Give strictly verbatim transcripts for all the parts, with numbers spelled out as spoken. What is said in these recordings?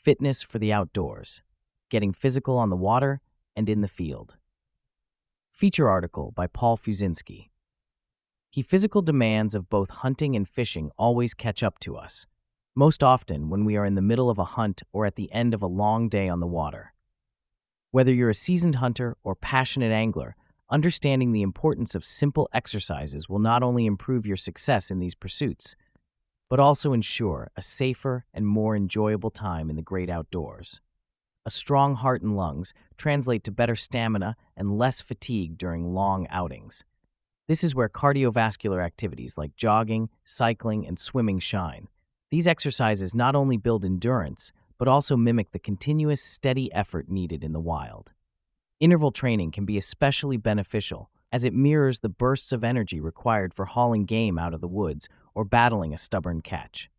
Fitness for the Outdoors, Getting Physical on the Water and in the Field. Feature article by Paul Fuzinski. The physical demands of both hunting and fishing always catch up to us, most often when we are in the middle of a hunt or at the end of a long day on the water. Whether you're a seasoned hunter or passionate angler, understanding the importance of simple exercises will not only improve your success in these pursuits, but also ensure a safer and more enjoyable time in the great outdoors. A strong heart and lungs translate to better stamina and less fatigue during long outings. This is where cardiovascular activities like jogging, cycling, and swimming shine. These exercises not only build endurance, but also mimic the continuous, steady effort needed in the wild. Interval training can be especially beneficial, as it mirrors the bursts of energy required for hauling game out of the woods or battling a stubborn catch.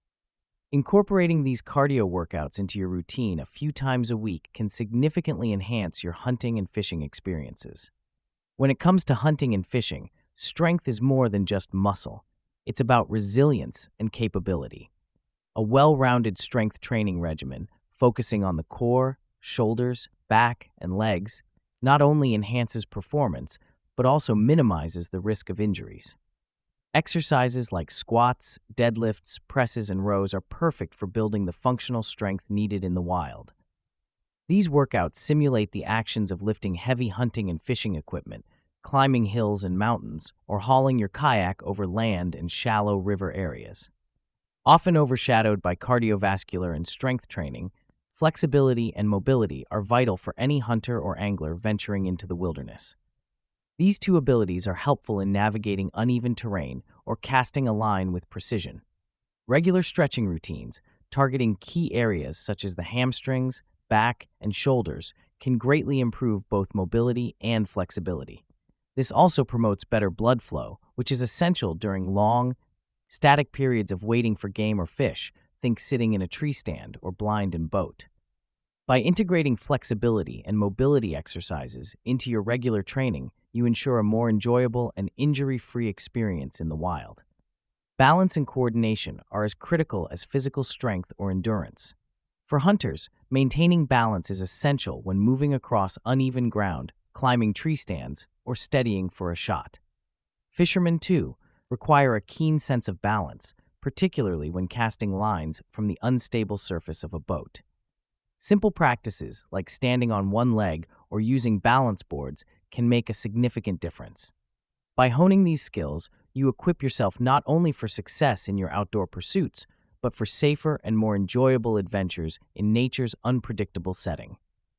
Incorporating these cardio workouts into your routine a few times a week can significantly enhance your hunting and fishing experiences. When it comes to hunting and fishing, strength is more than just muscle. It's about resilience and capability. A well-rounded strength training regimen, focusing on the core, shoulders, back, and legs, not only enhances performance, but also minimizes the risk of injuries. Exercises like squats, deadlifts, presses, and rows are perfect for building the functional strength needed in the wild. These workouts simulate the actions of lifting heavy hunting and fishing equipment, climbing hills and mountains, or hauling your kayak over land and shallow river areas. Often overshadowed by cardiovascular and strength training, flexibility and mobility are vital for any hunter or angler venturing into the wilderness. These two abilities are helpful in navigating uneven terrain or casting a line with precision. Regular stretching routines, targeting key areas such as the hamstrings, back, and shoulders, can greatly improve both mobility and flexibility. This also promotes better blood flow, which is essential during long, static periods of waiting for game or fish, think sitting in a tree stand or blind in boat. By integrating flexibility and mobility exercises into your regular training, you ensure a more enjoyable and injury-free experience in the wild. Balance and coordination are as critical as physical strength or endurance. For hunters, maintaining balance is essential when moving across uneven ground, climbing tree stands, or steadying for a shot. Fishermen, too, require a keen sense of balance, particularly when casting lines from the unstable surface of a boat. Simple practices like standing on one leg or using balance boards can make a significant difference. By honing these skills, you equip yourself not only for success in your outdoor pursuits, but for safer and more enjoyable adventures in nature's unpredictable setting.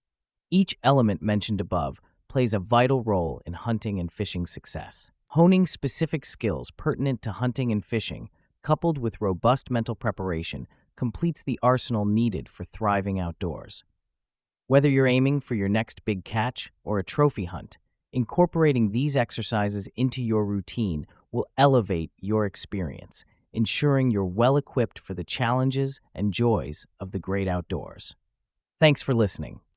Each element mentioned above plays a vital role in hunting and fishing success. Honing specific skills pertinent to hunting and fishing, coupled with robust mental preparation, completes the arsenal needed for thriving outdoors. Whether you're aiming for your next big catch or a trophy hunt, incorporating these exercises into your routine will elevate your experience, ensuring you're well-equipped for the challenges and joys of the great outdoors. Thanks for listening.